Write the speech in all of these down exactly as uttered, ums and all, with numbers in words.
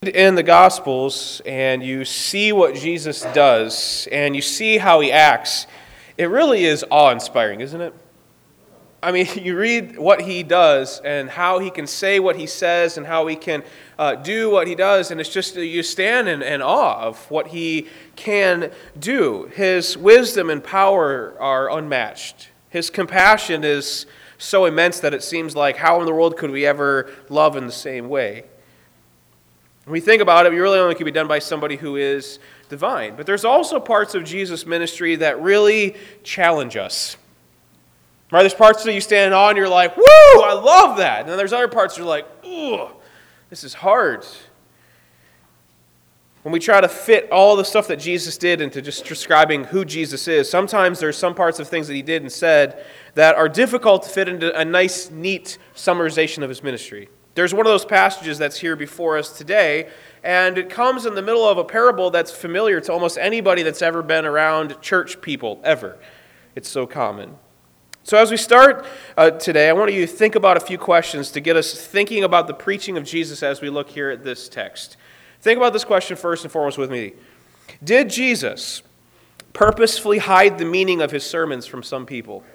In the Gospels and you see what Jesus does and you see how he acts, it really is awe-inspiring, isn't it? I mean, you read what he does and how he can say what he says and how he can uh, do what he does, and it's just you stand in, in awe of what he can do. His wisdom and power are unmatched. His compassion is so immense that it seems like how in the world could we ever love in the same way? When we think about it, it really only can be done by somebody who is divine. But there's also parts of Jesus' ministry that really challenge us. Right? There's parts that you stand in awe and you're like, woo, I love that. And then there's other parts that you're like, ooh, this is hard. When we try to fit all the stuff that Jesus did into just describing who Jesus is, sometimes there's some parts of things that he did and said that are difficult to fit into a nice, neat summarization of his ministry. There's one of those passages that's here before us today, and it comes in the middle of a parable that's familiar to almost anybody that's ever been around church people, ever. It's so common. So as we start uh, today, I want you to think about a few questions to get us thinking about the preaching of Jesus as we look here at this text. Think about this question first and foremost with me. Did Jesus purposefully hide the meaning of his sermons from some people?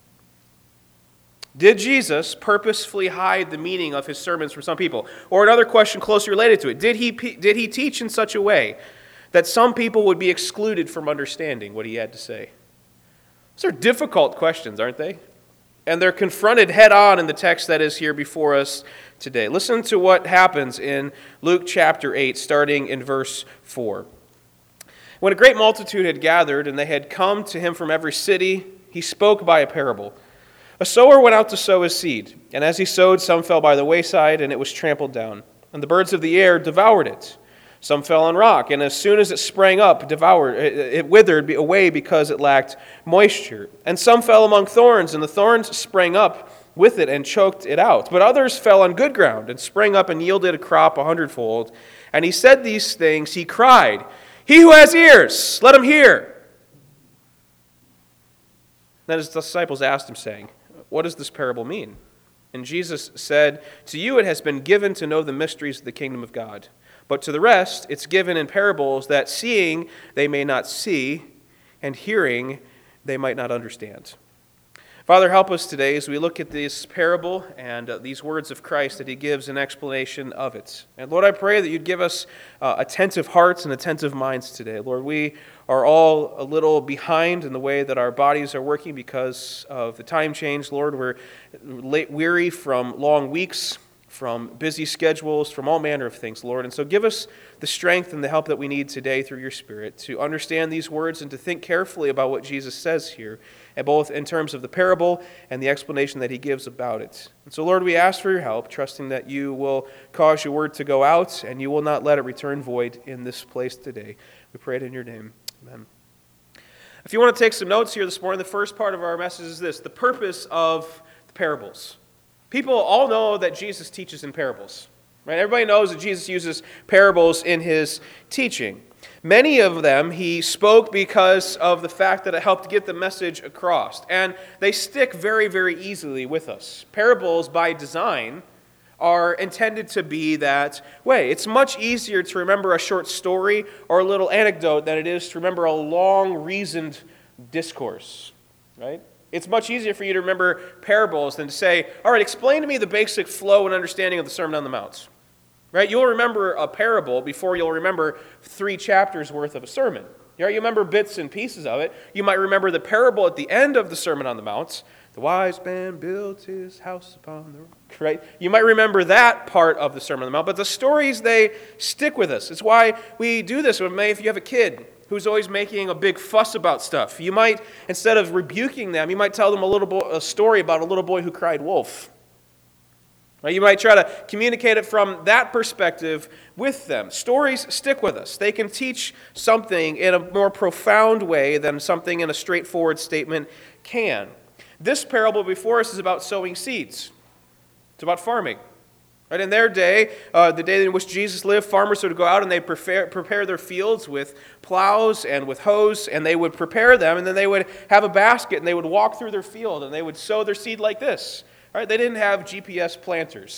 Did Jesus purposefully hide the meaning of his sermons from some people? Or another question closely related to it. Did he, did he teach in such a way that some people would be excluded from understanding what he had to say? Those are difficult questions, aren't they? And they're confronted head on in the text that is here before us today. Listen to what happens in Luke chapter eight, starting in verse four. When a great multitude had gathered and they had come to him from every city, he spoke by a parable. A sower went out to sow his seed, and as he sowed, some fell by the wayside, and it was trampled down, and the birds of the air devoured it. Some fell on rock, and as soon as it sprang up, devoured it withered away because it lacked moisture. And some fell among thorns, and the thorns sprang up with it and choked it out. But others fell on good ground, and sprang up and yielded a crop a hundredfold. And he said these things, he cried, "He who has ears, let him hear." Then his disciples asked him, saying, "What does this parable mean?" And Jesus said, "To you it has been given to know the mysteries of the kingdom of God. But to the rest it's given in parables, that seeing they may not see, and hearing they might not understand." Father, help us today as we look at this parable and uh, these words of Christ that he gives an explanation of it. And Lord, I pray that you'd give us uh, attentive hearts and attentive minds today. Lord, we are all a little behind in the way that our bodies are working because of the time change. Lord, we're late, weary from long weeks, from busy schedules, from all manner of things, Lord. And so give us the strength and the help that we need today through your Spirit to understand these words and to think carefully about what Jesus says here, and both in terms of the parable and the explanation that he gives about it. And so, Lord, we ask for your help, trusting that you will cause your word to go out and you will not let it return void in this place today. We pray it in your name. Amen. If you want to take some notes here this morning, the first part of our message is this: the purpose of the parables. People all know that Jesus teaches in parables, right? Everybody knows that Jesus uses parables in his teaching. Many of them he spoke because of the fact that it helped get the message across. And they stick very, very easily with us. Parables, by design, are intended to be that way. It's much easier to remember a short story or a little anecdote than it is to remember a long, reasoned discourse, right? It's much easier for you to remember parables than to say, all right, explain to me the basic flow and understanding of the Sermon on the Mount. Right? You'll remember a parable before you'll remember three chapters worth of a sermon. You remember bits and pieces of it. You might remember the parable at the end of the Sermon on the Mount. The wise man built his house upon the rock. Right? You might remember that part of the Sermon on the Mount. But the stories, they stick with us. It's why we do this. If you have a kid who's always making a big fuss about stuff, you might, instead of rebuking them, you might tell them a little bo- a story about a little boy who cried wolf. Right? You might try to communicate it from that perspective with them. Stories stick with us. They can teach something in a more profound way than something in a straightforward statement can. This parable before us is about sowing seeds. It's about farming. Right? In their day, uh, the day in which Jesus lived, farmers would go out and they'd prepare, prepare their fields with plows and with hoes, and they would prepare them, and then they would have a basket, and they would walk through their field, and they would sow their seed like this. Right? They didn't have G P S planters.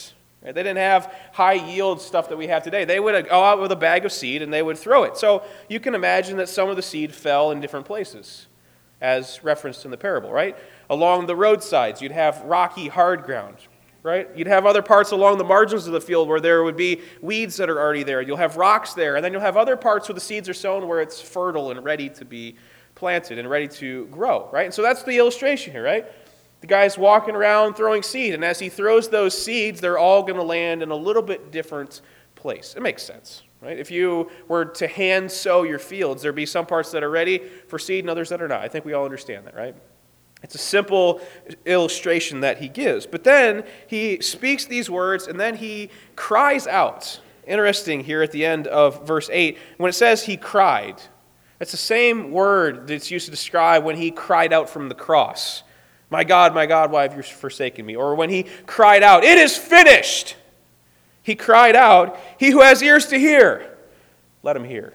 Right? They didn't have high-yield stuff that we have today. They would go out with a bag of seed and they would throw it. So you can imagine that some of the seed fell in different places, as referenced in the parable, right? Along the roadsides, you'd have rocky, hard ground, right? You'd have other parts along the margins of the field where there would be weeds that are already there. You'll have rocks there, and then you'll have other parts where the seeds are sown where it's fertile and ready to be planted and ready to grow, right? And so that's the illustration here, right? The guy's walking around throwing seed, and as he throws those seeds, they're all going to land in a little bit different place. It makes sense, right? If you were to hand sow your fields, there'd be some parts that are ready for seed and others that are not. I think we all understand that, right? It's a simple illustration that he gives. But then he speaks these words, and then he cries out. Interesting here at the end of verse eight, when it says he cried, it's the same word that's used to describe when he cried out from the cross. My God, my God, why have you forsaken me? Or when he cried out, it is finished. He cried out, he who has ears to hear, let him hear.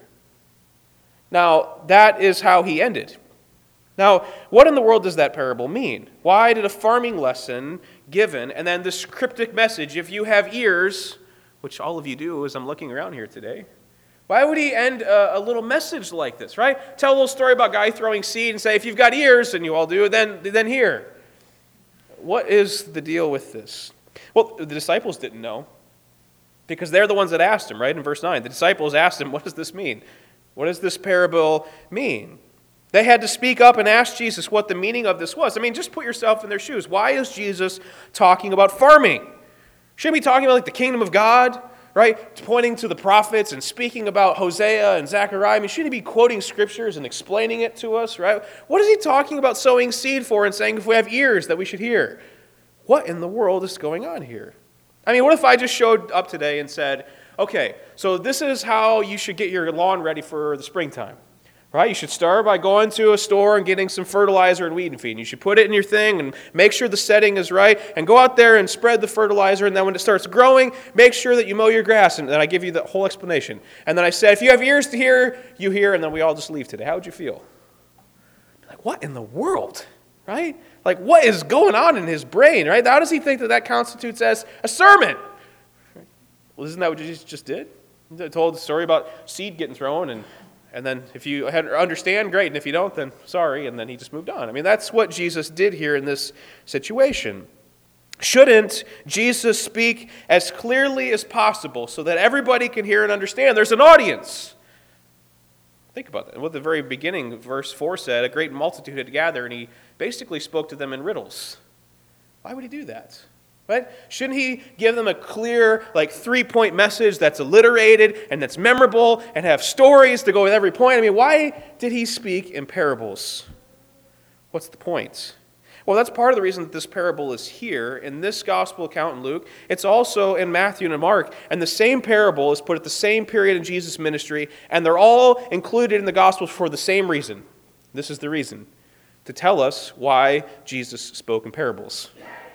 Now, that is how he ended. Now, what in the world does that parable mean? Why did a farming lesson given, and then this cryptic message, if you have ears, which all of you do as I'm looking around here today, why would he end a, a little message like this, right? Tell a little story about a guy throwing seed and say, if you've got ears, and you all do, then, then hear. What is the deal with this? Well, the disciples didn't know, because they're the ones that asked him, right? In verse nine, the disciples asked him, what does this mean? What does this parable mean? They had to speak up and ask Jesus what the meaning of this was. I mean, just put yourself in their shoes. Why is Jesus talking about farming? Shouldn't he be talking about like the kingdom of God? Right? Pointing to the prophets and speaking about Hosea and Zechariah. I mean, shouldn't he be quoting scriptures and explaining it to us, right? What is he talking about sowing seed for and saying if we have ears that we should hear? What in the world is going on here? I mean, what if I just showed up today and said, okay, so this is how you should get your lawn ready for the springtime. Right? You should start by going to a store and getting some fertilizer and weed and feed. And you should put it in your thing and make sure the setting is right. And go out there and spread the fertilizer. And then when it starts growing, make sure that you mow your grass. And then I give you the whole explanation. And then I said, if you have ears to hear, you hear. And then we all just leave today. How would you feel? Like, what in the world? Right? Like, what is going on in his brain? Right? How does he think that that constitutes as a sermon? Well, isn't that what Jesus just did? He told the story about seed getting thrown and And then if you understand, great. And if you don't, then sorry. And then he just moved on. I mean, that's what Jesus did here in this situation. Shouldn't Jesus speak as clearly as possible so that everybody can hear and understand? There's an audience. Think about that. What the very beginning, verse four said, a great multitude had gathered, and he basically spoke to them in riddles. Why would he do that? Right? Shouldn't he give them a clear, like, three-point message that's alliterated and that's memorable and have stories to go with every point? I mean, why did he speak in parables? What's the point? Well, that's part of the reason that this parable is here in this gospel account in Luke. It's also in Matthew and Mark. And the same parable is put at the same period in Jesus' ministry, and they're all included in the gospels for the same reason. This is the reason, to tell us why Jesus spoke in parables.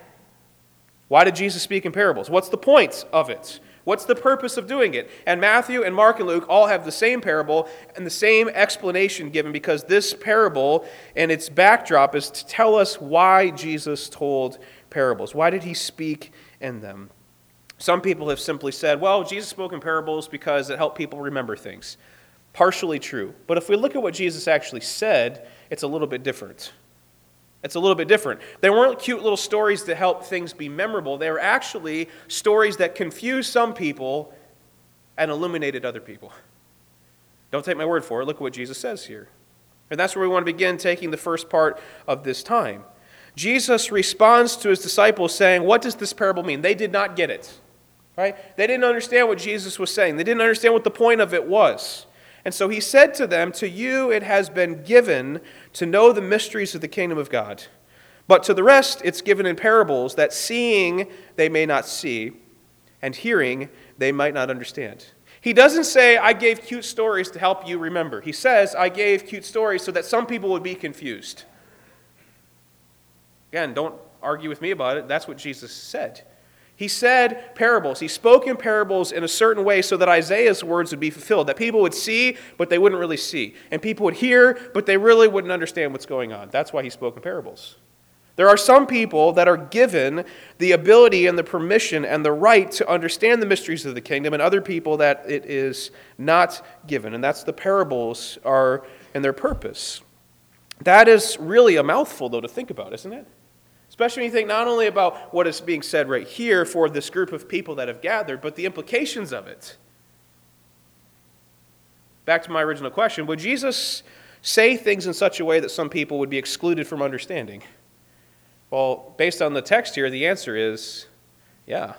Why did Jesus speak in parables? What's the point of it? What's the purpose of doing it? And Matthew and Mark and Luke all have the same parable and the same explanation given, because this parable and its backdrop is to tell us why Jesus told parables. Why did he speak in them? Some people have simply said, well, Jesus spoke in parables because it helped people remember things. Partially true. But if we look at what Jesus actually said, it's a little bit different. It's a little bit different. They weren't cute little stories to help things be memorable. They were actually stories that confused some people and illuminated other people. Don't take my word for it. Look at what Jesus says here. And that's where we want to begin taking the first part of this time. Jesus responds to his disciples saying, what does this parable mean? They did not get it. Right? They didn't understand what Jesus was saying. They didn't understand what the point of it was. And so he said to them, to you it has been given to know the mysteries of the kingdom of God. But to the rest it's given in parables, that seeing they may not see, and hearing they might not understand. He doesn't say, I gave cute stories to help you remember. He says, I gave cute stories so that some people would be confused. Again, don't argue with me about it. That's what Jesus said. He said parables. He spoke in parables in a certain way so that Isaiah's words would be fulfilled, that people would see, but they wouldn't really see. And people would hear, but they really wouldn't understand what's going on. That's why he spoke in parables. There are some people that are given the ability and the permission and the right to understand the mysteries of the kingdom, and other people that it is not given. And that's the parables are and their purpose. That is really a mouthful, though, to think about, isn't it? Especially when you think not only about what is being said right here for this group of people that have gathered, but the implications of it. Back to my original question, would Jesus say things in such a way that some people would be excluded from understanding? Well, based on the text here, the answer is, yeah.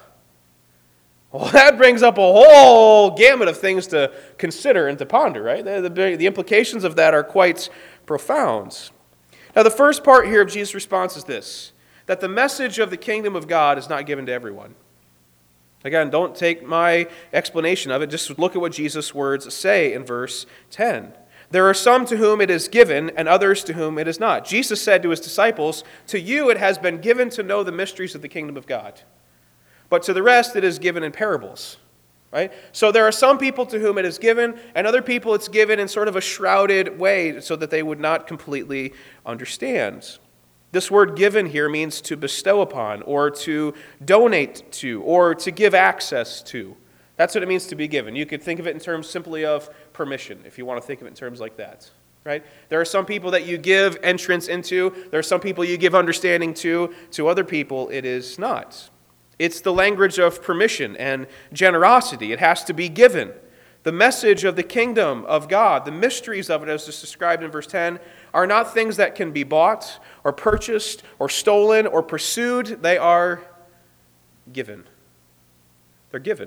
Well, that brings up a whole gamut of things to consider and to ponder, right? The, the, the implications of that are quite profound. Now, the first part here of Jesus' response is this, that the message of the kingdom of God is not given to everyone. Again, don't take my explanation of it. Just look at what Jesus' words say in verse ten. There are some to whom it is given, and others to whom it is not. Jesus said to his disciples, to you it has been given to know the mysteries of the kingdom of God. But to the rest it is given in parables. Right? So there are some people to whom it is given, and other people it's given in sort of a shrouded way so that they would not completely understand. This word given here means to bestow upon, or to donate to, or to give access to. That's what it means to be given. You could think of it in terms simply of permission, if you want to think of it in terms like that. Right? There are some people that you give entrance into. There are some people you give understanding to. To other people, it is not. It's the language of permission and generosity. It has to be given. The message of the kingdom of God, the mysteries of it, as is described in verse ten, are not things that can be bought or purchased or stolen or pursued. They are given. They're given.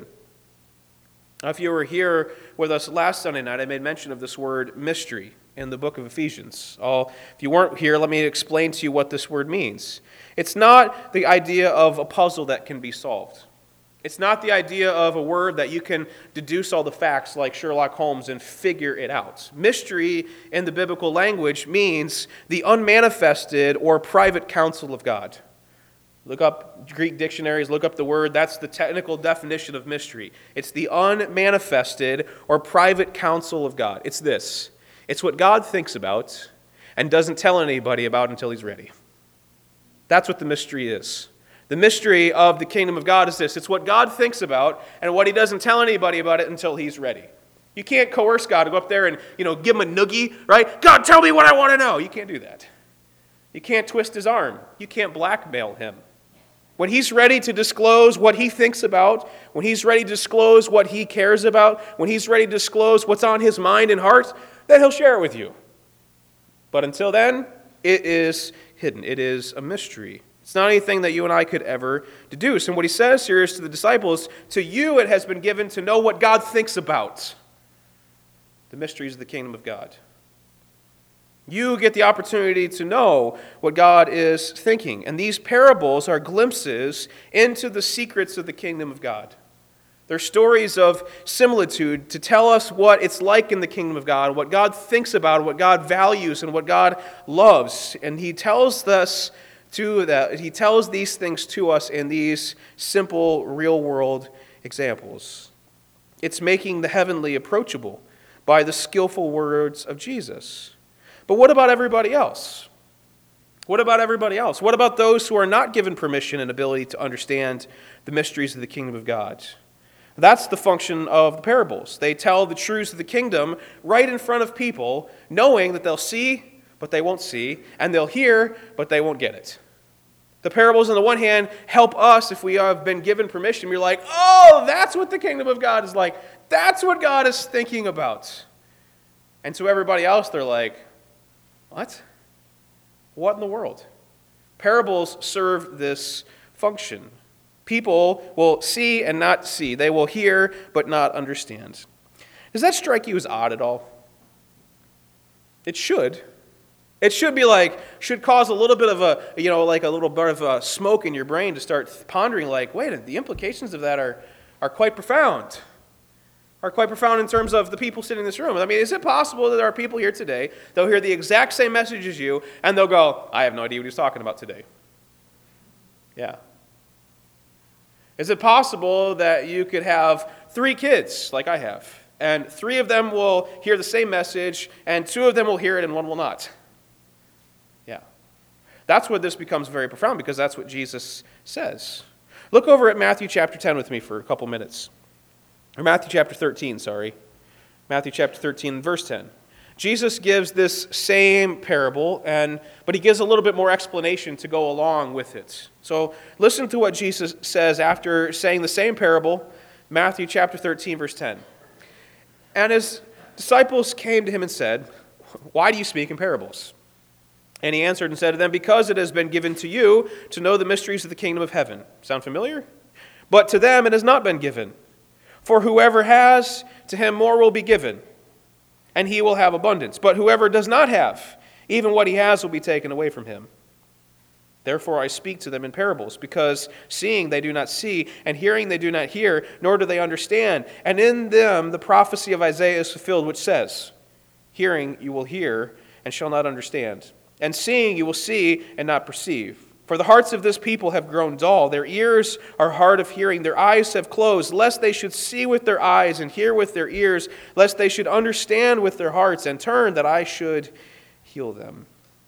Now, if you were here with us last Sunday night, I made mention of this word mystery in the book of Ephesians. I'll, if you weren't here, let me explain to you what this word means. It's not the idea of a puzzle that can be solved. It's not the idea of a word that you can deduce all the facts like Sherlock Holmes and figure it out. Mystery in the biblical language means the unmanifested or private counsel of God. Look up Greek dictionaries, look up the word. That's the technical definition of mystery. It's the unmanifested or private counsel of God. It's this. It's what God thinks about and doesn't tell anybody about until he's ready. That's what the mystery is. The mystery of the kingdom of God is this. It's what God thinks about and what he doesn't tell anybody about it until he's ready. You can't coerce God to go up there and, you know, give him a noogie, right? God, tell me what I want to know. You can't do that. You can't twist his arm. You can't blackmail him. When he's ready to disclose what he thinks about, when he's ready to disclose what he cares about, when he's ready to disclose what's on his mind and heart, then he'll share it with you. But until then, it is hidden. It is a mystery. It's not anything that you and I could ever deduce. And what he says here is to the disciples, to you it has been given to know what God thinks about the mysteries of the kingdom of God. You get the opportunity to know what God is thinking. And these parables are glimpses into the secrets of the kingdom of God. They're stories of similitude to tell us what it's like in the kingdom of God, what God thinks about, what God values, and what God loves. And he tells us to that. He tells these things to us in these simple, real-world examples. It's making the heavenly approachable by the skillful words of Jesus. But what about everybody else? What about everybody else? What about those who are not given permission and ability to understand the mysteries of the kingdom of God? That's the function of the parables. They tell the truths of the kingdom right in front of people, knowing that they'll see, but they won't see, and they'll hear, but they won't get it. The parables, on the one hand, help us if we have been given permission. We're like, oh, that's what the kingdom of God is like. That's what God is thinking about. And to everybody else, they're like, what? What in the world? Parables serve this function. People will see and not see. They will hear but not understand. Does that strike you as odd at all? It should. It should be like, should cause a little bit of a, you know, like a little bit of a smoke in your brain to start pondering like, wait, the implications of that are, are quite profound. Are quite profound in terms of the people sitting in this room. I mean, is it possible that there are people here today, they'll hear the exact same message as you, and they'll go, I have no idea what he's talking about today. Yeah. Is it possible that you could have three kids, like I have, and three of them will hear the same message, and two of them will hear it and one will not? Yeah. That's where this becomes very profound, because that's what Jesus says. Look over at Matthew chapter ten with me for a couple minutes. Or Matthew chapter thirteen, sorry. Matthew chapter thirteen, verse ten. Jesus gives this same parable, and but he gives a little bit more explanation to go along with it. So listen to what Jesus says after saying the same parable, Matthew chapter thirteen, verse ten. And his disciples came to him and said, "Why do you speak in parables?" And he answered and said to them, "Because it has been given to you to know the mysteries of the kingdom of heaven." Sound familiar? "But to them it has not been given. For whoever has, to him more will be given, and he will have abundance. But whoever does not have, even what he has will be taken away from him. Therefore I speak to them in parables, because seeing they do not see, and hearing they do not hear, nor do they understand. And in them the prophecy of Isaiah is fulfilled, which says, Hearing you will hear, and shall not understand. And seeing you will see, and not perceive. For the hearts of this people have grown dull. Their ears are hard of hearing. Their eyes have closed, lest they should see with their eyes and hear with their ears, lest they should understand with their hearts and turn, that I should heal them.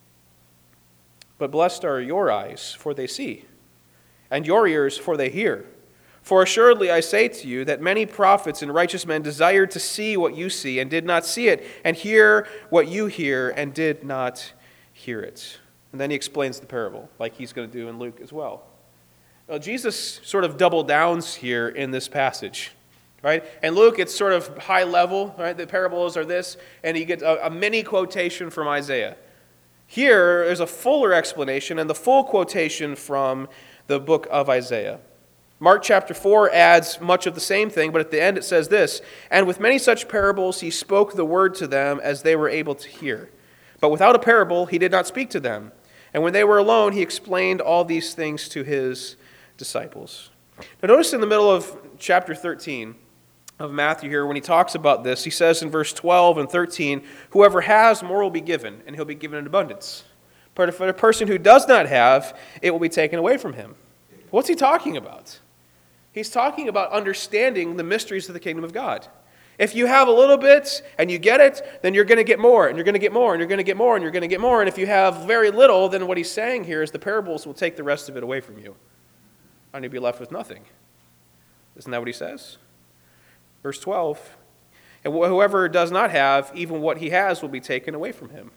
But blessed are your eyes, for they see, and your ears, for they hear. For assuredly I say to you that many prophets and righteous men desired to see what you see, and did not see it, and hear what you hear, and did not hear it." And then he explains the parable, like he's going to do in Luke as well. Well, Jesus sort of double downs here in this passage, right? And Luke, it's sort of high level, right? The parables are this, and he gets a, a mini quotation from Isaiah. Here is a fuller explanation and the full quotation from the book of Isaiah. Mark chapter four adds much of the same thing, but at the end it says this, "And with many such parables he spoke the word to them as they were able to hear. But without a parable he did not speak to them. And when they were alone, he explained all these things to his disciples." Now notice in the middle of chapter thirteen of Matthew here, when he talks about this, he says in verse twelve and thirteen, "Whoever has, more will be given, and he'll be given in abundance. But for the person who does not have, it will be taken away from him." What's he talking about? He's talking about understanding the mysteries of the kingdom of God. If you have a little bit and you get it, then you're going to get more, and you're going to get more, and you're going to get more, and you're going to get more. And if you have very little, then what he's saying here is the parables will take the rest of it away from you, and you'll be left with nothing. Isn't that what he says? Verse twelve, "And whoever does not have, even what he has will be taken away from him."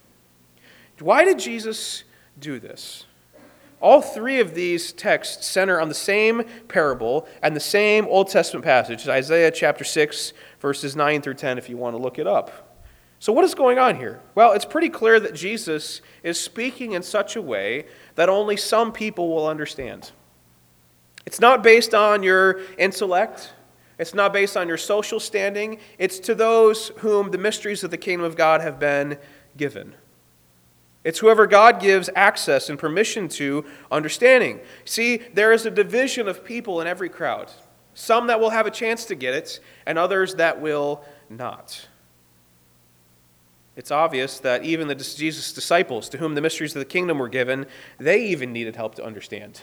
Why did Jesus do this? All three of these texts center on the same parable and the same Old Testament passage, Isaiah chapter six, verses nine through ten, if you want to look it up. So what is going on here? Well, it's pretty clear that Jesus is speaking in such a way that only some people will understand. It's not based on your intellect. It's not based on your social standing. It's to those whom the mysteries of the kingdom of God have been given. It's whoever God gives access and permission to understanding. See, there is a division of people in every crowd. Some that will have a chance to get it, and others that will not. It's obvious that even the Jesus' disciples, to whom the mysteries of the kingdom were given, they even needed help to understand.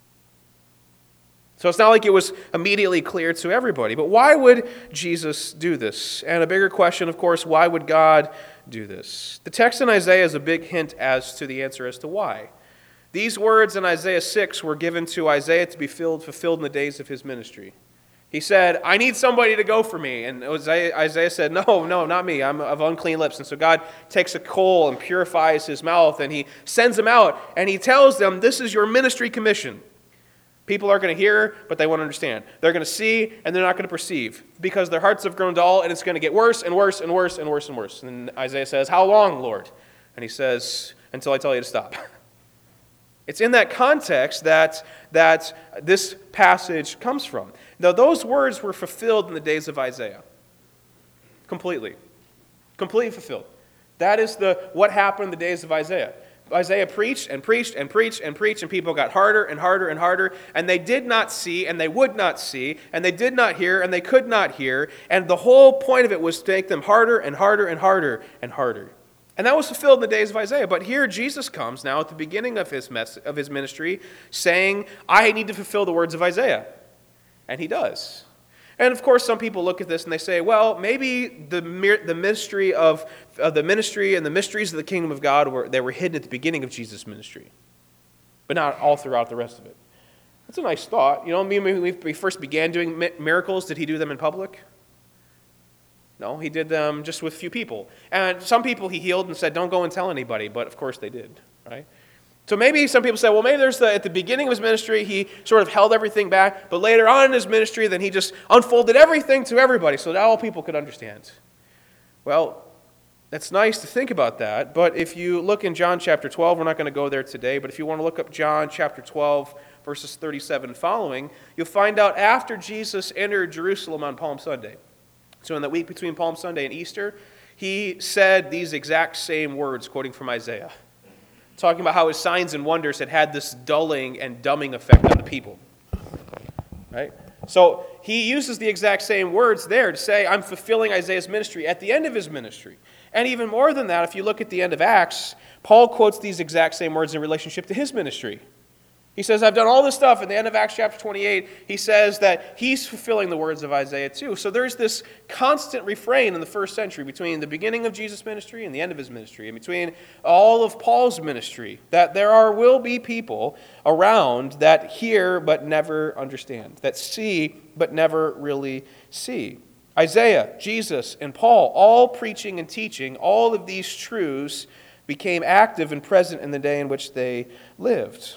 So it's not like it was immediately clear to everybody. But why would Jesus do this? And a bigger question, of course, why would God do this? The text in Isaiah is a big hint as to the answer as to why. These words in Isaiah six were given to Isaiah to be filled, fulfilled in the days of his ministry. He said, "I need somebody to go for me." And Isaiah, Isaiah said, no, no, not me. I'm of unclean lips. And so God takes a coal and purifies his mouth, and he sends him out, and he tells them, this is your ministry commission. People are going to hear, but they won't understand. They're going to see, and they're not going to perceive, because their hearts have grown dull, and it's going to get worse and worse and worse and worse and worse. And Isaiah says, "How long, Lord?" And he says, "Until I tell you to stop." It's in that context that, that this passage comes from. Now, those words were fulfilled in the days of Isaiah. Completely. Completely fulfilled. That is the what happened in the days of Isaiah. Isaiah preached and preached and preached and preached, and people got harder and harder and harder, and they did not see, and they would not see, and they did not hear, and they could not hear, and the whole point of it was to make them harder and harder and harder and harder. And that was fulfilled in the days of Isaiah. But here Jesus comes now at the beginning of his mess, of his ministry, saying, "I need to fulfill the words of Isaiah." And he does. And of course, some people look at this and they say, well, maybe the the mystery of, of the ministry and the mysteries of the kingdom of God were they were hidden at the beginning of Jesus' ministry. but not all throughout the rest of it. That's a nice thought. You know, when we first began doing miracles, did he do them in public? No, he did them just with few people. And some people he healed and said, don't go and tell anybody, but of course they did, right? So maybe some people say, well, maybe there's the, at the beginning of his ministry, he sort of held everything back, but later on in his ministry, then he just unfolded everything to everybody so that all people could understand. Well, that's nice to think about that, but if you look in John chapter twelve, we're not going to go there today, but if you want to look up John chapter twelve, verses thirty-seven and following, you'll find out after Jesus entered Jerusalem on Palm Sunday, so in the week between Palm Sunday and Easter, he said these exact same words, quoting from Isaiah, talking about how his signs and wonders had had this dulling and dumbing effect on the people. Right? So he uses the exact same words there to say, I'm fulfilling Isaiah's ministry at the end of his ministry. And even more than that, if you look at the end of Acts, Paul quotes these exact same words in relationship to his ministry. He says, I've done all this stuff. At the end of Acts chapter twenty-eight, he says that he's fulfilling the words of Isaiah too. So there's this constant refrain in the first century between the beginning of Jesus' ministry and the end of his ministry, and between all of Paul's ministry, that there are will be people around that hear but never understand, that see but never really see. Isaiah, Jesus, and Paul, all preaching and teaching, all of these truths became active and present in the day in which they lived.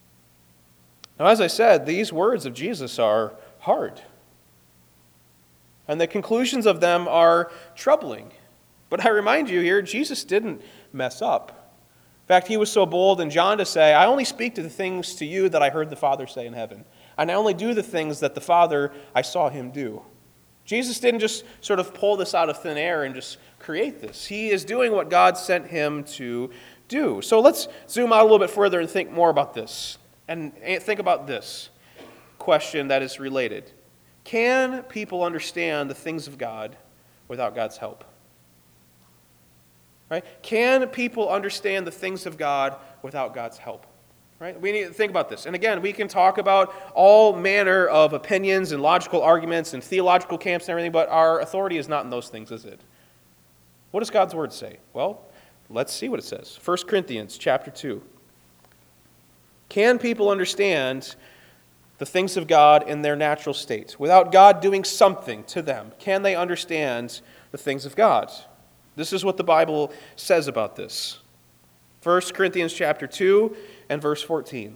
Now, as I said, these words of Jesus are hard. And the conclusions of them are troubling. But I remind you here, Jesus didn't mess up. In fact, he was so bold in John to say, I only speak to the things to you that I heard the Father say in heaven. And I only do the things that the Father, I saw him do. Jesus didn't just sort of pull this out of thin air and just create this. He is doing what God sent him to do. So let's zoom out a little bit further and think more about this. And think about this question that is related. Can people understand the things of God without God's help? Right? Can people understand the things of God without God's help? Right? We need to think about this. And again, we can talk about all manner of opinions and logical arguments and theological camps and everything, but our authority is not in those things, is it? What does God's word say? Well, let's see what it says. First Corinthians chapter two. Can people understand the things of God in their natural state? Without God doing something to them, can they understand the things of God? This is what the Bible says about this. First Corinthians chapter two and verse fourteen.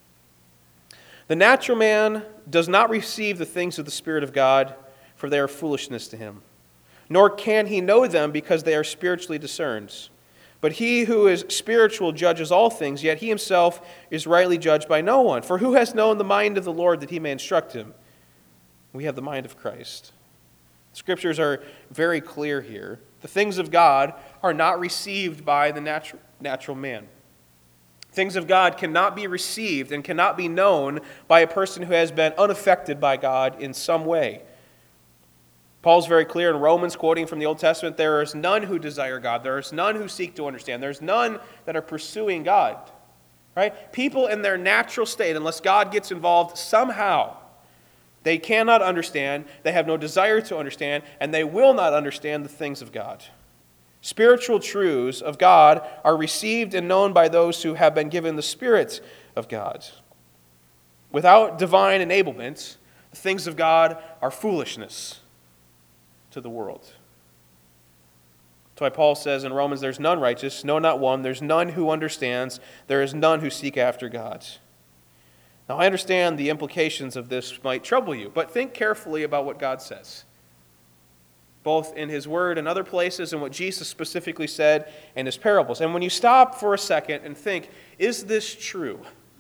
The natural man does not receive the things of the Spirit of God, for they are foolishness to him. Nor can he know them because they are spiritually discerned. But he who is spiritual judges all things, yet he himself is rightly judged by no one. For who has known the mind of the Lord that he may instruct him? We have the mind of Christ. Scriptures are very clear here. The things of God are not received by the natural, natural man. Things of God cannot be received and cannot be known by a person who has been unaffected by God in some way. Paul's very clear in Romans, quoting from the Old Testament, there is none who desire God. There is none who seek to understand. There's none that are pursuing God. Right? People in their natural state, unless God gets involved somehow, they cannot understand, they have no desire to understand, and they will not understand the things of God. Spiritual truths of God are received and known by those who have been given the Spirit of God. Without divine enablement, the things of God are foolishness to the world. That's why Paul says in Romans, there's none righteous, no, not one. There's none who understands. There is none who seek after God. Now, I understand the implications of this might trouble you, but think carefully about what God says, both in his word and other places, and what Jesus specifically said in his parables. And when you stop for a second and think, is this true?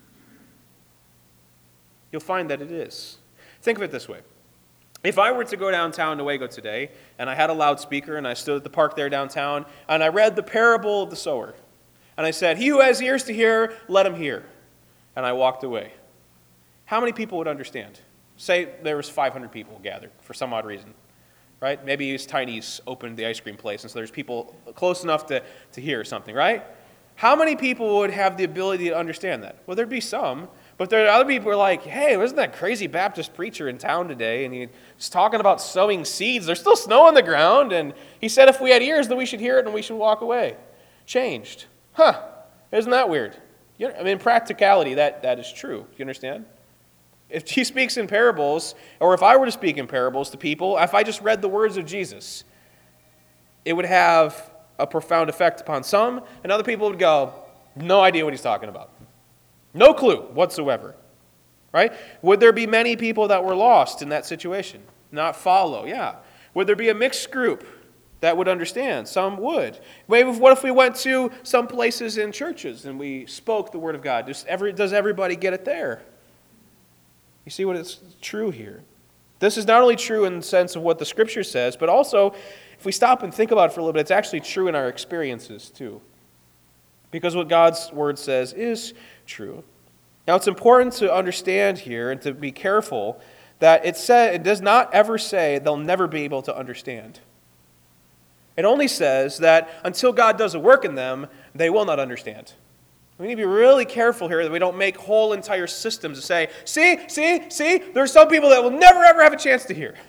You'll find that it is. Think of it this way. If I were to go downtown to Waco today, and I had a loudspeaker, and I stood at the park there downtown, and I read the parable of the sower, and I said, he who has ears to hear, let him hear, and I walked away, how many people would understand? Say there was five hundred people gathered for some odd reason, right? Maybe his Tiny's opened the ice cream place, and so there's people close enough to, to hear something, right? How many people would have the ability to understand that? Well, there'd be some. But there are other people who are like, hey, wasn't that crazy Baptist preacher in town today? And he's talking about sowing seeds. There's still snow on the ground. And he said if we had ears, then we should hear it and we should walk away. Changed. Huh. Isn't that weird? You know, I mean, in practicality, that, that is true. Do you understand? If he speaks in parables, or if I were to speak in parables to people, if I just read the words of Jesus, it would have a profound effect upon some, and other people would go, no idea what he's talking about. No clue whatsoever. Right? Would there be many people that were lost in that situation? Not follow, yeah. Would there be a mixed group that would understand? Some would. Maybe what if we went to some places in churches and we spoke the word of God? Does, every, does everybody get it there? You see what is true here? This is not only true in the sense of what the Scripture says, but also, if we stop and think about it for a little bit, it's actually true in our experiences too. Because what God's word says is true. Now, it's important to understand here and to be careful that it, say, it does not ever say they'll never be able to understand. It only says that until God does a work in them, they will not understand. We need to be really careful here that we don't make whole entire systems to say, see, see, see, there are some people that will never ever have a chance to hear.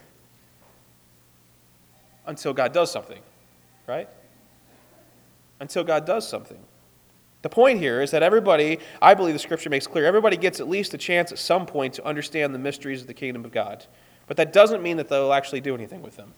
Until God does something, right? Until God does something. The point here is that everybody, I believe the Scripture makes clear, everybody gets at least a chance at some point to understand the mysteries of the kingdom of God. But that doesn't mean that they'll actually do anything with them.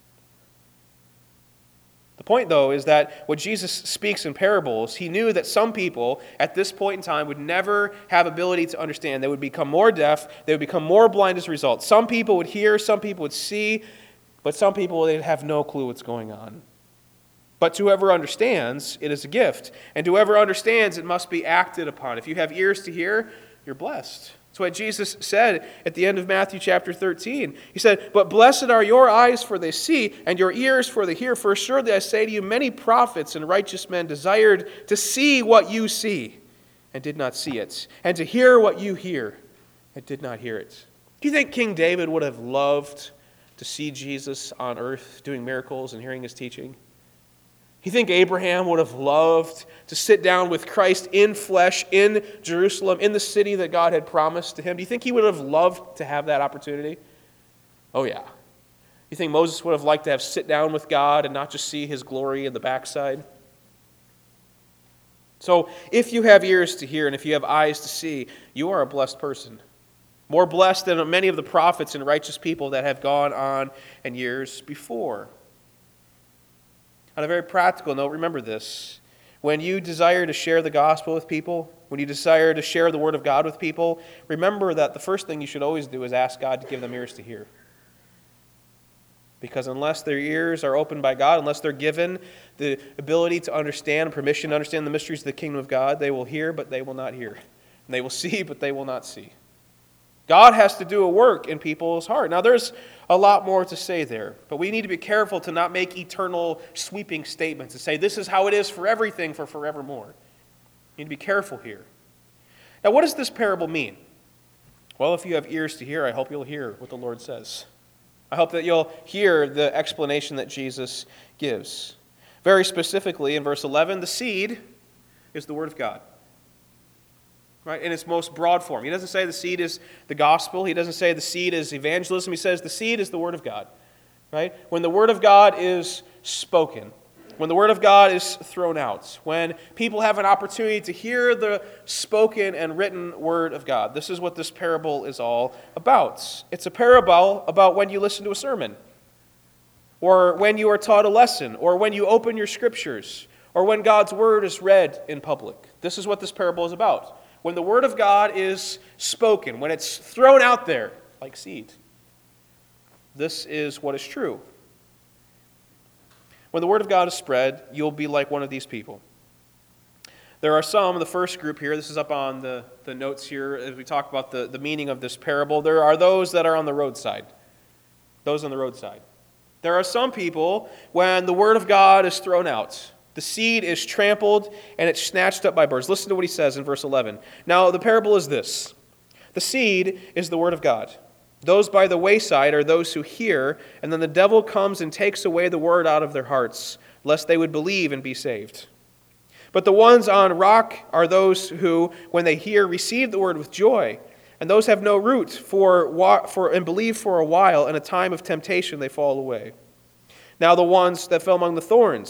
The point, though, is that when Jesus speaks in parables, he knew that some people at this point in time would never have ability to understand. They would become more deaf. They would become more blind as a result. Some people would hear, some people would see, but some people, they'd have no clue what's going on. But to whoever understands, it is a gift. And to whoever understands, it must be acted upon. If you have ears to hear, you're blessed. That's what Jesus said at the end of Matthew chapter thirteen. He said, but blessed are your eyes, for they see, and your ears, for they hear. For assuredly I say to you, many prophets and righteous men desired to see what you see, and did not see it, and to hear what you hear, and did not hear it. Do you think King David would have loved to see Jesus on earth doing miracles and hearing his teaching? You think Abraham would have loved to sit down with Christ in flesh in Jerusalem, in the city that God had promised to him? Do you think he would have loved to have that opportunity? Oh, yeah. You think Moses would have liked to have sit down with God and not just see his glory in the backside? So if you have ears to hear and if you have eyes to see, you are a blessed person. More blessed than many of the prophets and righteous people that have gone on in years before. On a very practical note, remember this. When you desire to share the gospel with people, when you desire to share the word of God with people, remember that the first thing you should always do is ask God to give them ears to hear. Because unless their ears are opened by God, unless they're given the ability to understand, permission to understand the mysteries of the kingdom of God, they will hear, but they will not hear. And they will see, but they will not see. God has to do a work in people's heart. Now, there's a lot more to say there, but we need to be careful to not make eternal sweeping statements and say, this is how it is for everything for forevermore. You need to be careful here. Now, what does this parable mean? Well, if you have ears to hear, I hope you'll hear what the Lord says. I hope that you'll hear the explanation that Jesus gives. Very specifically, in verse eleven, the seed is the word of God. Right, in its most broad form. He doesn't say the seed is the gospel. He doesn't say the seed is evangelism. He says the seed is the word of God. Right? When the word of God is spoken, when the word of God is thrown out, when people have an opportunity to hear the spoken and written word of God. This is what this parable is all about. It's a parable about when you listen to a sermon, or when you are taught a lesson, or when you open your scriptures, or when God's word is read in public. This is what this parable is about. When the word of God is spoken, when it's thrown out there like seed, this is what is true. When the word of God is spread, you'll be like one of these people. There are some, the first group here, this is up on the, the notes here as we talk about the, the meaning of this parable. There are those that are on the roadside. Those on the roadside. There are some people, when the word of God is thrown out, the seed is trampled and it's snatched up by birds. Listen to what he says in verse eleven. Now, the parable is this. The seed is the word of God. Those by the wayside are those who hear, and then the devil comes and takes away the word out of their hearts, lest they would believe and be saved. But the ones on rock are those who, when they hear, receive the word with joy. And those have no root for, for and believe for a while, in a time of temptation they fall away. Now the ones that fell among the thorns,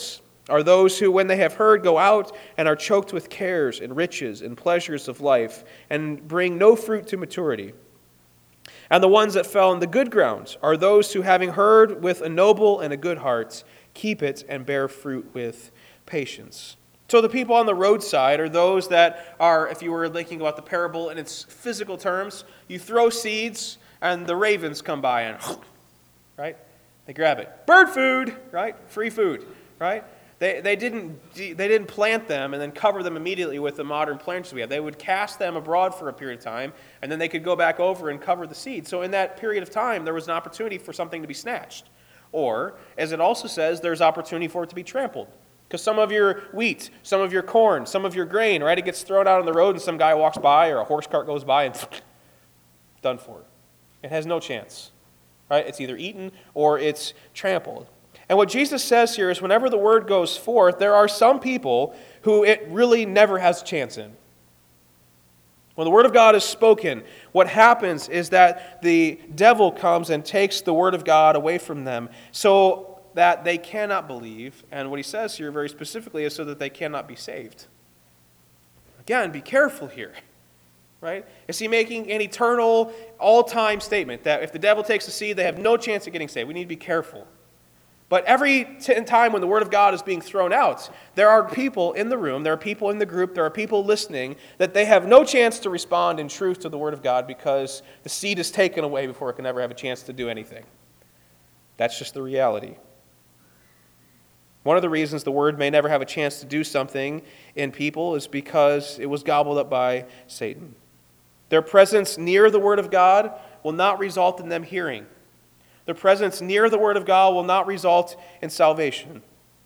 are those who, when they have heard, go out and are choked with cares and riches and pleasures of life, and bring no fruit to maturity. And the ones that fell in the good ground are those who, having heard with a noble and a good heart, keep it and bear fruit with patience. So the people on the roadside are those that are, if you were thinking about the parable in its physical terms, you throw seeds and the ravens come by and, right? They grab it. Bird food, right? Free food, right? They, they, didn't, they didn't plant them and then cover them immediately with the modern planters we have. They would cast them abroad for a period of time, and then they could go back over and cover the seed. So in that period of time, there was an opportunity for something to be snatched. Or, as it also says, there's opportunity for it to be trampled. Because some of your wheat, some of your corn, some of your grain, right, it gets thrown out on the road and some guy walks by or a horse cart goes by and done for. It has no chance. Right? It's either eaten or it's trampled. And what Jesus says here is whenever the word goes forth, there are some people who it really never has a chance in. When the word of God is spoken, what happens is that the devil comes and takes the word of God away from them so that they cannot believe. And what he says here very specifically is so that they cannot be saved. Again, be careful here. Right? Is he making an eternal, all-time statement that if the devil takes a seed, they have no chance of getting saved? We need to be careful. But every t- time when the word of God is being thrown out, there are people in the room, there are people in the group, there are people listening, that they have no chance to respond in truth to the word of God because the seed is taken away before it can ever have a chance to do anything. That's just the reality. One of the reasons the word may never have a chance to do something in people is because it was gobbled up by Satan. Their presence near the word of God will not result in them hearing. Their presence near the word of God will not result in salvation.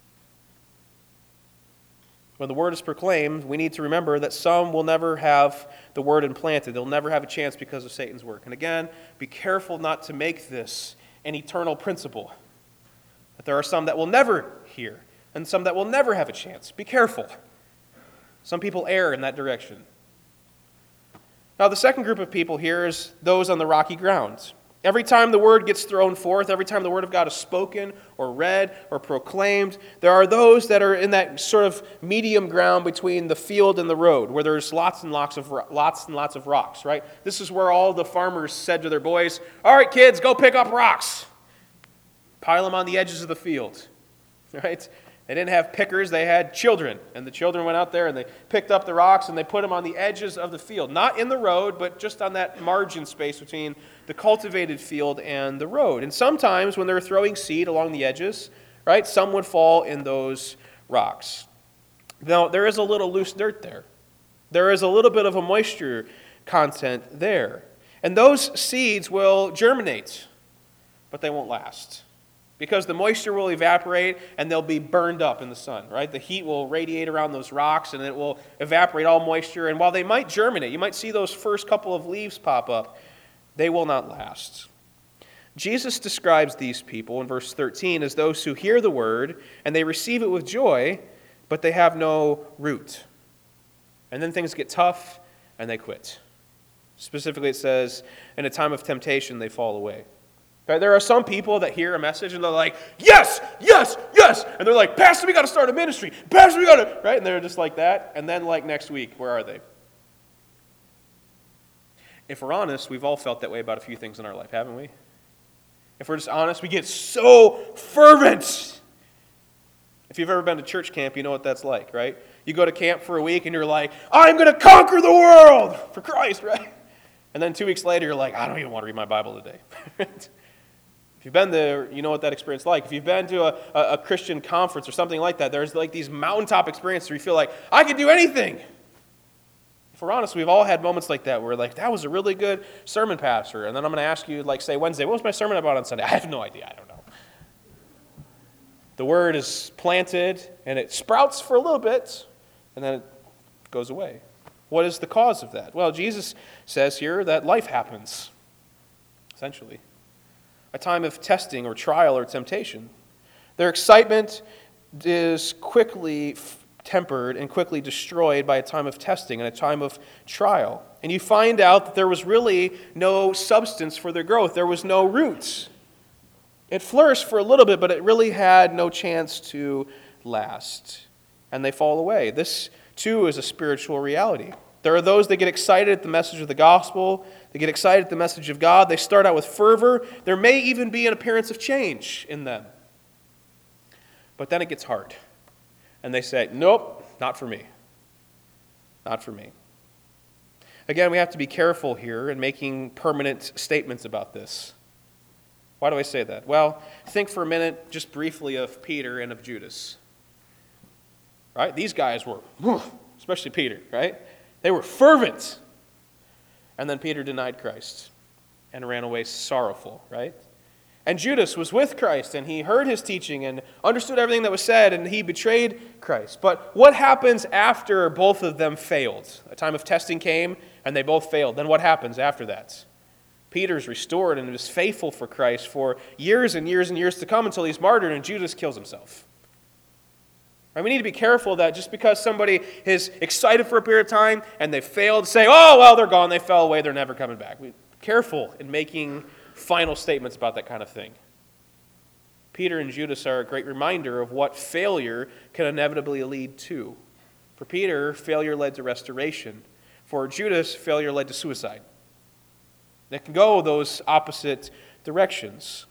When the word is proclaimed, we need to remember that some will never have the word implanted. They'll never have a chance because of Satan's work. And again, be careful not to make this an eternal principle. That there are some that will never hear and some that will never have a chance. Be careful. Some people err in that direction. Now, the second group of people here is those on the rocky ground. Every time the word gets thrown forth, every time the word of God is spoken or read or proclaimed, there are those that are in that sort of medium ground between the field and the road, where there's lots and lots of lots and lots of rocks, right? This is where all the farmers said to their boys, "All right, kids, go pick up rocks. Pile them on the edges of the field." Right? They didn't have pickers, they had children. And the children went out there and they picked up the rocks and they put them on the edges of the field. Not in the road, but just on that margin space between the cultivated field and the road. And sometimes when they were throwing seed along the edges, right, some would fall in those rocks. Now, there is a little loose dirt there. There is a little bit of a moisture content there. And those seeds will germinate, but they won't last. Because the moisture will evaporate and they'll be burned up in the sun, right? The heat will radiate around those rocks and it will evaporate all moisture. And while they might germinate, you might see those first couple of leaves pop up, they will not last. Jesus describes these people in verse thirteen as those who hear the word and they receive it with joy, but they have no root. And then things get tough and they quit. Specifically, it says, in a time of temptation, they fall away. Right? There are some people that hear a message and they're like, yes, yes, yes. And they're like, Pastor, we got to start a ministry. Pastor, we got to, right? And they're just like that. And then like next week, where are they? If we're honest, we've all felt that way about a few things in our life, haven't we? If we're just honest, we get so fervent. If you've ever been to church camp, you know what that's like, right? You go to camp for a week and you're like, I'm going to conquer the world for Christ, right? And then two weeks later, you're like, I don't even want to read my Bible today. If you've been there, you know what that experience is like. If you've been to a, a, a Christian conference or something like that, there's like these mountaintop experiences where you feel like, I can do anything. If we're honest, we've all had moments like that where we're like, that was a really good sermon, Pastor. And then I'm going to ask you, like, say Wednesday, what was my sermon about on Sunday? I have no idea. I don't know. The word is planted and it sprouts for a little bit and then it goes away. What is the cause of that? Well, Jesus says here that life happens, essentially. A time of testing or trial or temptation. Their excitement is quickly f- tempered and quickly destroyed by a time of testing and a time of trial. And you find out that there was really no substance for their growth. There was no roots. It flourished for a little bit, but it really had no chance to last, and they fall away. This, too, is a spiritual reality. There are those that get excited at the message of the gospel. They get excited at the message of God. They start out with fervor. There may even be an appearance of change in them. But then it gets hard. And they say, nope, not for me. Not for me. Again, we have to be careful here in making permanent statements about this. Why do I say that? Well, think for a minute, just briefly, of Peter and of Judas. Right? These guys were, especially Peter, right? They were fervent. And then Peter denied Christ and ran away sorrowful, right? And Judas was with Christ, and he heard his teaching and understood everything that was said, and he betrayed Christ. But what happens after both of them failed? A time of testing came, and they both failed. Then what happens after that? Peter's restored and is faithful for Christ for years and years and years to come until he's martyred, and Judas kills himself. Right? We need to be careful that just because somebody is excited for a period of time and they failed, say, oh, well, they're gone, they fell away, they're never coming back. Be careful in making final statements about that kind of thing. Peter and Judas are a great reminder of what failure can inevitably lead to. For Peter, failure led to restoration. For Judas, failure led to suicide. It can go those opposite directions.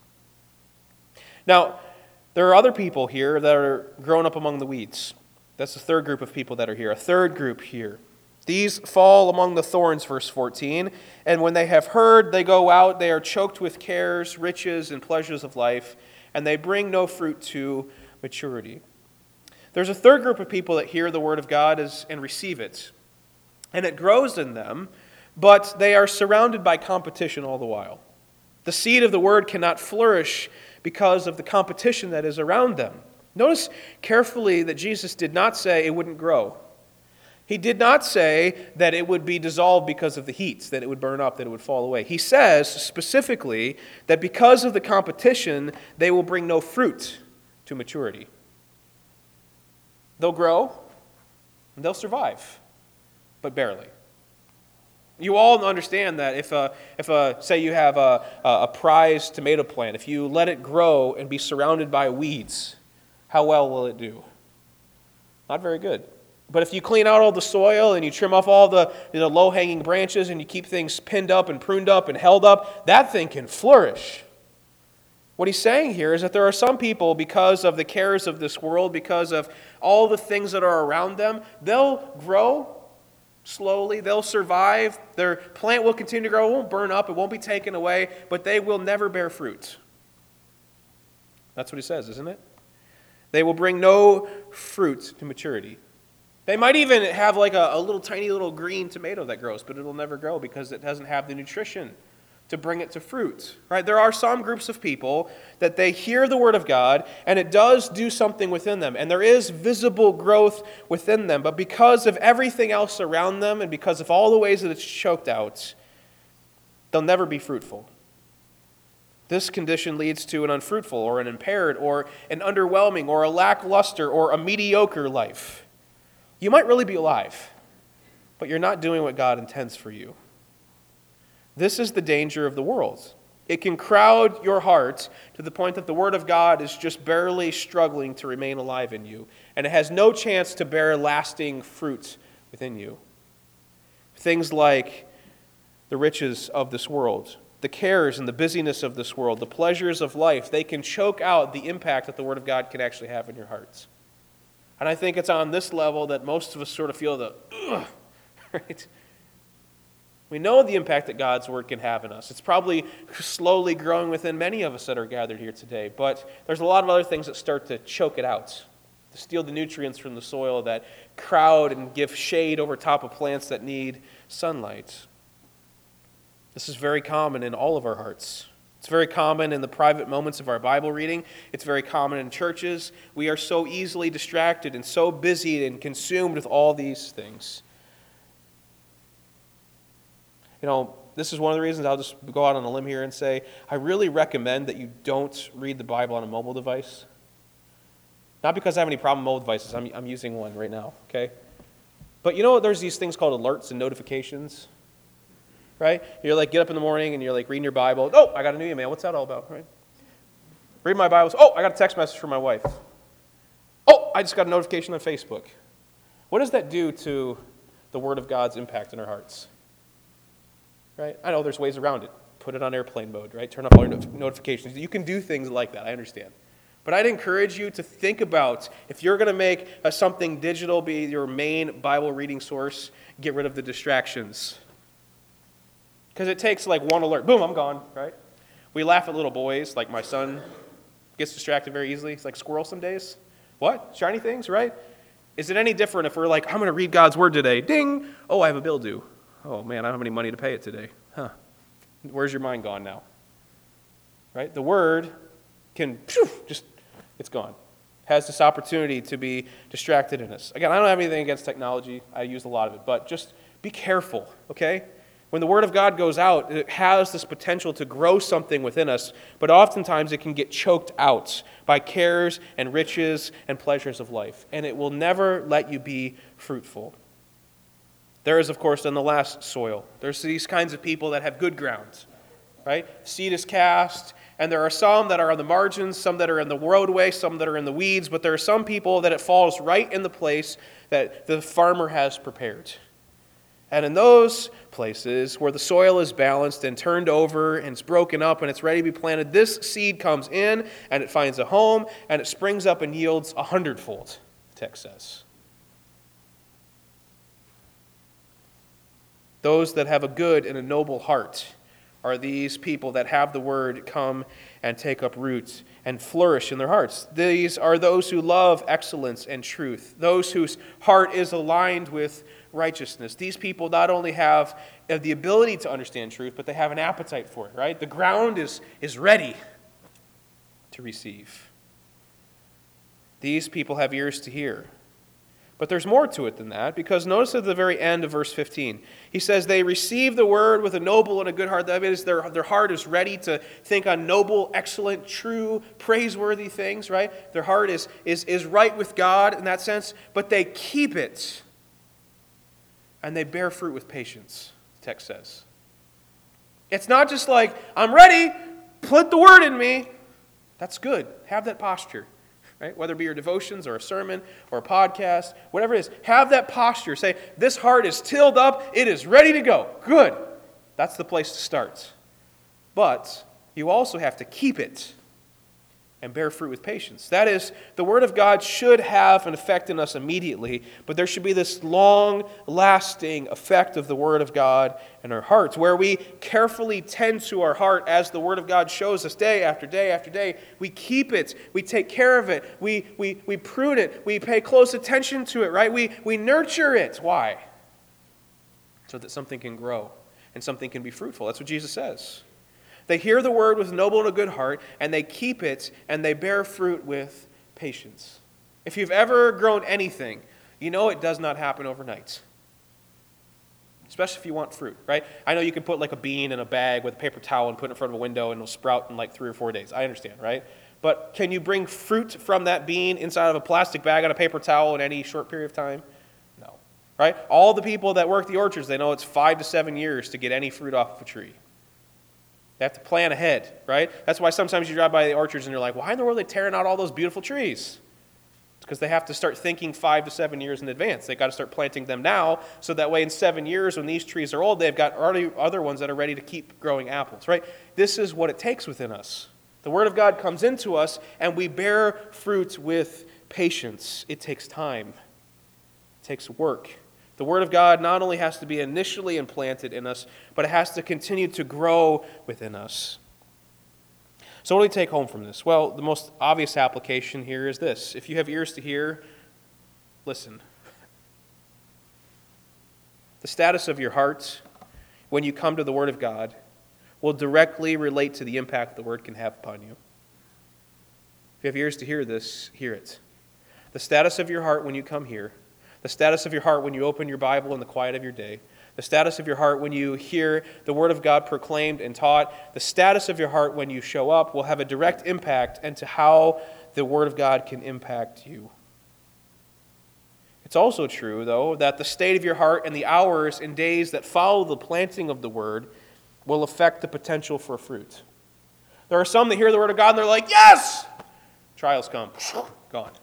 Now, there are other people here that are grown up among the weeds. That's the third group of people that are here. A third group here. These fall among the thorns, verse fourteen, and when they have heard, they go out, they are choked with cares, riches, and pleasures of life, and they bring no fruit to maturity. There's a third group of people that hear the word of God as, and receive it, and it grows in them, but they are surrounded by competition all the while. The seed of the word cannot flourish because of the competition that is around them. Notice carefully that Jesus did not say it wouldn't grow. He did not say that it would be dissolved because of the heat, that it would burn up, that it would fall away. He says specifically that because of the competition, they will bring no fruit to maturity. They'll grow, and they'll survive, but barely. You all understand that if, a, if a, say you have a, a prize tomato plant, if you let it grow and be surrounded by weeds, how well will it do? Not very good. But if you clean out all the soil and you trim off all the you know, low-hanging branches and you keep things pinned up and pruned up and held up, that thing can flourish. What he's saying here is that there are some people, because of the cares of this world, because of all the things that are around them, they'll grow slowly, they'll survive, their plant will continue to grow, it won't burn up, it won't be taken away, but they will never bear fruit. That's what he says, isn't it? They will bring no fruit to maturity. They might even have like a, a little tiny little green tomato that grows, but it'll never grow because it doesn't have the nutrition to bring it to fruit. Right? There are some groups of people that they hear the word of God and it does do something within them, and there is visible growth within them, but because of everything else around them and because of all the ways that it's choked out, they'll never be fruitful. This condition leads to an unfruitful or an impaired or an underwhelming or a lackluster or a mediocre life. You might really be alive, but you're not doing what God intends for you. This is the danger of the world. It can crowd your heart to the point that the Word of God is just barely struggling to remain alive in you, and it has no chance to bear lasting fruit within you. Things like the riches of this world, the cares and the busyness of this world, the pleasures of life, they can choke out the impact that the Word of God can actually have in your hearts. And I think it's on this level that most of us sort of feel the, ugh, right? We know the impact that God's Word can have in us. It's probably slowly growing within many of us that are gathered here today, but there's a lot of other things that start to choke it out, to steal the nutrients from the soil, that crowd and give shade over top of plants that need sunlight. This is very common in all of our hearts. It's very common in the private moments of our Bible reading. It's very common in churches. We are so easily distracted and so busy and consumed with all these things. You know, this is one of the reasons I'll just go out on a limb here and say, I really recommend that you don't read the Bible on a mobile device. Not because I have any problem with mobile devices. I'm, I'm using one right now, okay? But you know, there's these things called alerts and notifications. Right? You're like, get up in the morning and you're like reading your Bible. Oh, I got a new email. What's that all about? Right? Read my Bible. Oh, I got a text message from my wife. Oh, I just got a notification on Facebook. What does that do to the Word of God's impact in our hearts? Right? I know there's ways around it. Put it on airplane mode, right? Turn off all your not- notifications. You can do things like that, I understand. But I'd encourage you to think about, if you're going to make a, something digital be your main Bible reading source, get rid of the distractions. Because it takes like one alert. Boom, I'm gone, right? We laugh at little boys, like my son gets distracted very easily. He's like squirrel some days. What? Shiny things, right? Is it any different if we're like, I'm going to read God's Word today. Ding! Oh, I have a bill due. Oh, man, I don't have any money to pay it today. Huh. Where's your mind gone now? Right? The Word can, phew, just, it's gone. Has this opportunity to be distracted in us. Again, I don't have anything against technology. I use a lot of it. But just be careful, okay? When the Word of God goes out, it has this potential to grow something within us, but oftentimes it can get choked out by cares and riches and pleasures of life, and it will never let you be fruitful. There is, of course, then the last soil. There's these kinds of people that have good ground, right? Seed is cast, and there are some that are on the margins, some that are in the roadway, some that are in the weeds, but there are some people that it falls right in the place that the farmer has prepared. And in those places where the soil is balanced and turned over and it's broken up and it's ready to be planted, this seed comes in and it finds a home and it springs up and yields a hundredfold, the text says. Those that have a good and a noble heart are these people that have the Word come and take up root and flourish in their hearts. These are those who love excellence and truth, those whose heart is aligned with righteousness. These people not only have the ability to understand truth, but they have an appetite for it, right? The ground is, is ready to receive. These people have ears to hear. But there's more to it than that, because notice at the very end of verse fifteen, he says they receive the word with a noble and a good heart. That is, their, their heart is ready to think on noble, excellent, true, praiseworthy things, right? Their heart is, is, is right with God in that sense, but they keep it, and they bear fruit with patience, the text says. It's not just like, I'm ready, put the word in me. That's good. Have that posture. Right? Whether it be your devotions or a sermon or a podcast, whatever it is, have that posture. Say, this heart is tilled up. It is ready to go. Good. That's the place to start. But you also have to keep it and bear fruit with patience. That is, the Word of God should have an effect in us immediately, but there should be this long-lasting effect of the Word of God in our hearts, where we carefully tend to our heart as the Word of God shows us day after day after day. We keep it. We take care of it. We, we, we prune it. We pay close attention to it, right? We, we nurture it. Why? So that something can grow and something can be fruitful. That's what Jesus says. They hear the word with a noble and a good heart, and they keep it, and they bear fruit with patience. If you've ever grown anything, you know it does not happen overnight. Especially if you want fruit, right? I know you can put like a bean in a bag with a paper towel and put it in front of a window, and it'll sprout in like three or four days. I understand, right? But can you bring fruit from that bean inside of a plastic bag on a paper towel in any short period of time? No. Right? All the people that work the orchards, they know it's five to seven years to get any fruit off of a tree. They have to plan ahead, right? That's why sometimes you drive by the orchards and you're like, why in the world are they tearing out all those beautiful trees? It's because they have to start thinking five to seven years in advance. They've got to start planting them now, so that way in seven years when these trees are old, they've got already other ones that are ready to keep growing apples, right? This is what it takes within us. The Word of God comes into us, and we bear fruit with patience. It takes time. It takes work. The Word of God not only has to be initially implanted in us, but it has to continue to grow within us. So what do we take home from this? Well, the most obvious application here is this. If you have ears to hear, listen. The status of your heart when you come to the Word of God will directly relate to the impact the Word can have upon you. If you have ears to hear this, hear it. The status of your heart when you come here, the status of your heart when you open your Bible in the quiet of your day, the status of your heart when you hear the Word of God proclaimed and taught, the status of your heart when you show up will have a direct impact into how the Word of God can impact you. It's also true, though, that the state of your heart and the hours and days that follow the planting of the Word will affect the potential for fruit. There are some that hear the Word of God and they're like, yes! Trials come. Gone.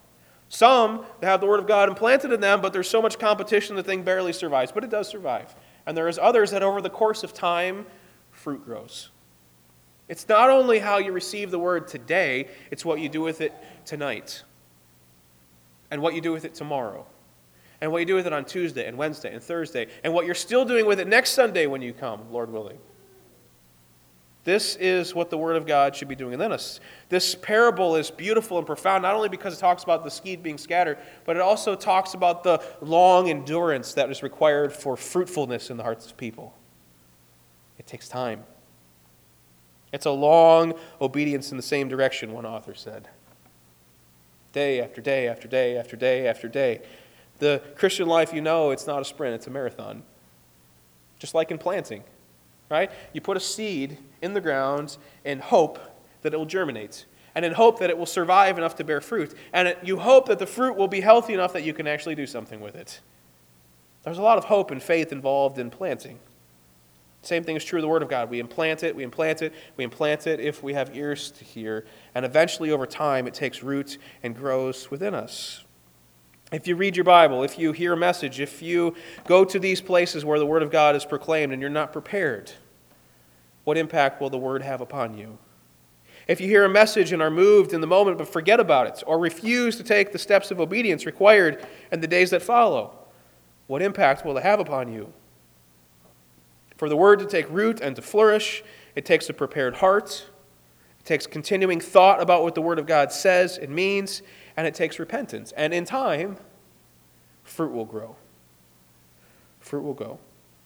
Some have the Word of God implanted in them, but there's so much competition the thing barely survives. But it does survive. And there is others that over the course of time, fruit grows. It's not only how you receive the Word today, it's what you do with it tonight. And what you do with it tomorrow. And what you do with it on Tuesday and Wednesday and Thursday. And what you're still doing with it next Sunday when you come, Lord willing. This is what the Word of God should be doing within us. This parable is beautiful and profound, not only because it talks about the seed being scattered, but it also talks about the long endurance that is required for fruitfulness in the hearts of people. It takes time. It's a long obedience in the same direction, one author said. Day after day after day after day after day. The Christian life, you know, it's not a sprint, it's a marathon. Just like in planting, right? You put a seed in the ground in hope that it will germinate, and in hope that it will survive enough to bear fruit, and it, you hope that the fruit will be healthy enough that you can actually do something with it. There's a lot of hope and faith involved in planting. Same thing is true of the Word of God. We implant it, we implant it, we implant it if we have ears to hear, and eventually over time it takes root and grows within us. If you read your Bible, if you hear a message, if you go to these places where the Word of God is proclaimed and you're not prepared, what impact will the Word have upon you? If you hear a message and are moved in the moment but forget about it, or refuse to take the steps of obedience required in the days that follow, what impact will it have upon you? For the Word to take root and to flourish, it takes a prepared heart, it takes continuing thought about what the Word of God says and means, and it takes repentance. And in time, fruit will grow. Fruit will go.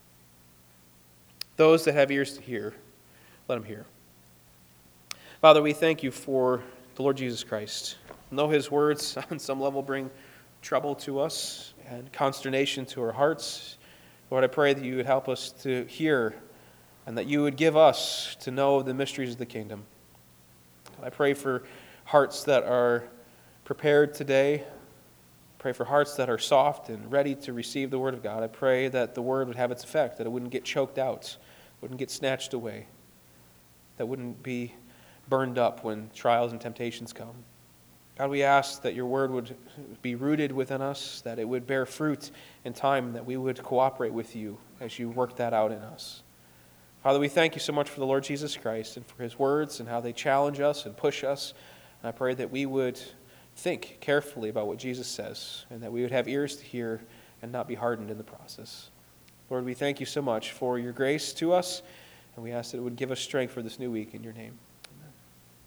Those that have ears to hear, let them hear. Father, we thank you for the Lord Jesus Christ. Though his words on some level bring trouble to us and consternation to our hearts, Lord, I pray that you would help us to hear and that you would give us to know the mysteries of the kingdom. I pray for hearts that are prepared today. Pray for hearts that are soft and ready to receive the Word of God. I pray that the Word would have its effect, that it wouldn't get choked out, wouldn't get snatched away, that wouldn't be burned up when trials and temptations come. God, we ask that your Word would be rooted within us, that it would bear fruit in time, that we would cooperate with you as you work that out in us. Father, we thank you so much for the Lord Jesus Christ and for his words and how they challenge us and push us. And I pray that we would think carefully about what Jesus says and that we would have ears to hear and not be hardened in the process. Lord, we thank you so much for your grace to us, and we ask that it would give us strength for this new week in your name.